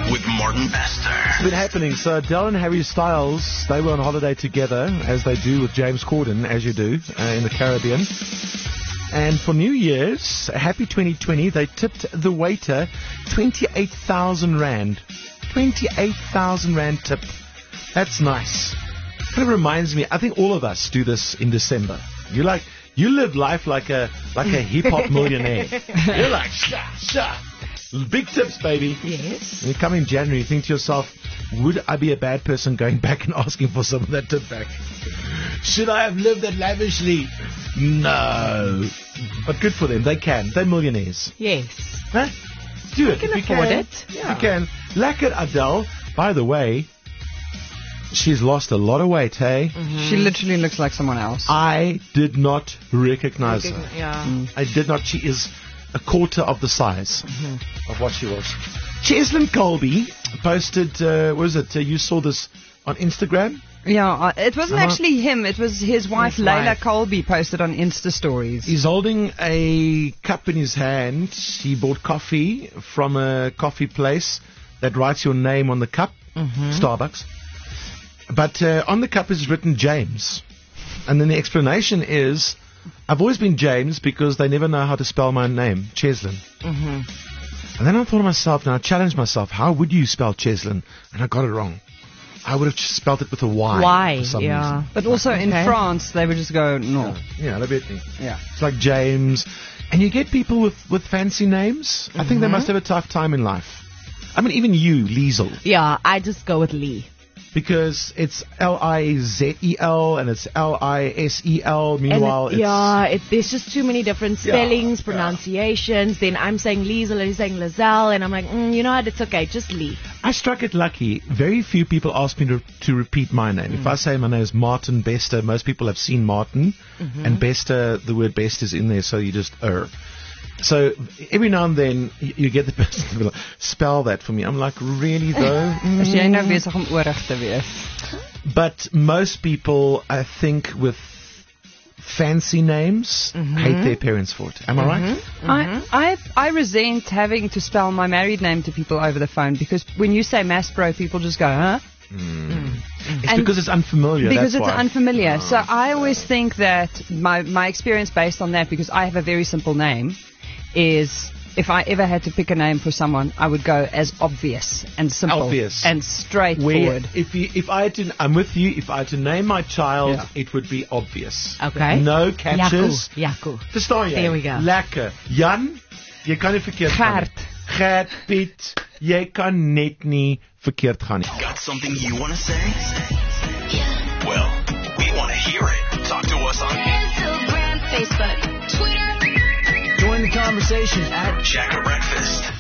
with Martin Bester. It's been happening. So Adele and Harry Styles, they were on holiday together, as they do with James Corden, as you do, in the Caribbean. And for New Year's, happy 2020, they tipped the waiter 28,000 Rand. 28,000 Rand tip. That's nice. Kind of reminds me, I think all of us do this in December. You live life like a hip-hop millionaire. You're like, sha. Big tips, baby. Yes. And you come in January, you think to yourself, would I be a bad person going back and asking for some of that tip back? Should I have lived that lavishly? No. But good for them. They can. They're millionaires. Yes. Huh? Do it. They can if you afford can. it. Yeah. You can. Lekker Adele. By the way, she's lost a lot of weight, hey? She literally looks like someone else. I did not recognize her. Yeah. I did not. She is a quarter of the size of what she was. Cheslin Colby posted, you saw this on Instagram? Yeah, it wasn't actually him. It was his wife, His Layla wife. Colby, posted on Insta stories. He's holding a cup in his hand. He bought coffee from a coffee place that writes your name on the cup, Starbucks. But on the cup is written James. And then the explanation is, I've always been James because they never know how to spell my name, Cheslin. And then I thought to myself, and I challenged myself, how would you spell Cheslin? And I got it wrong. I would have spelled it with a Y. Why? For some Yeah. reason. But also in France, they would just go, no. Yeah, that'd be it. Yeah. It's like James. And you get people with fancy names. I think they must have a tough time in life. I mean, even you, Liesel. Yeah, I just go with Lee. Because it's Lizel and it's Lisel. Meanwhile, There's just too many different spellings, pronunciations. Then I'm saying Liesel and he's saying Lizelle, and I'm like, you know what? It's okay, just Lee. I struck it lucky. Very few people ask me to repeat my name. If I say my name is Martin Bester, most people have seen Martin, and Bester, the word best is in there, so you just So every now and then you get the person to be like, spell that for me. I'm like, really though? As jy nou besig om oorig te wees. But most people, I think, with fancy names, hate their parents for it. Am I right? I resent having to spell my married name to people over the phone, because when you say Maspro, people just go, huh? It's because it's unfamiliar. Because that's it's why. unfamiliar. So I always think that my experience based on that, because I have a very simple name, is if I ever had to pick a name for someone, I would go as obvious and simple and straightforward. If I had to, I'm with you. If I had to name my child, it would be obvious. Okay. No catches. Jaco. Verstaan jy? There we go. Lekker. Jan, jy kan nie verkeerd gaan nie. Gert, Piet, jy kan net nie verkeerd gaan nie. Got something you want to say? Yeah. Well, we want to hear it. Talk to us on Instagram, Facebook, Twitter. Join the conversation at Shack Breakfast.